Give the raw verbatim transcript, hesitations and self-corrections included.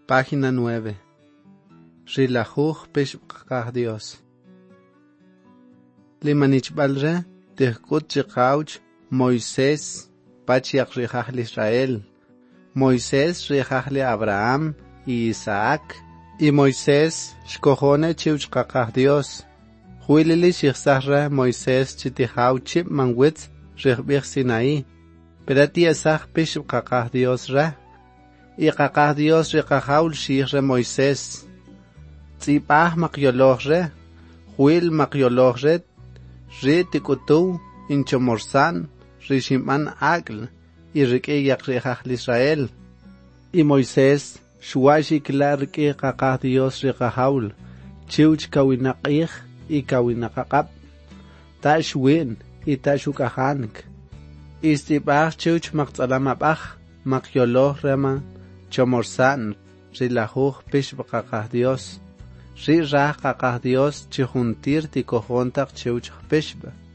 Página nueve. Rilajuj pishqaj Dios. Limanichbalre, tihkut chiqauch, Moisés, pachiak rijajli Israel. Moisés rijajli Abraham y Isaac. Y Moisés shkojone chiuchqaqaj Dios. Huilili shihsahra Moisés chitijau chip manwitz rijbij Sinaí. Perati esaj pishqaqaj Dios ra. Y qaqaj Dios riqajaul shihre Moisés. Tzipah maqyolojre, huil maqyolojre, ri tikutu, inchomorsan, rishiman agl, y riqui yaqrijajl Israel. Y Moisés, shuashi klarki qaqaj Dios riqajaul, chiuch kawinaqij y kawinaqaqab, tashwin y tashukajank. Y stipah chiuch maqtzalamabaj, maqyolojrema, chomorsan, rilajuj pishbaqaqaj Dios. Ri rah qaqaj Dios chihuntir tikojontaq chiuch pishba.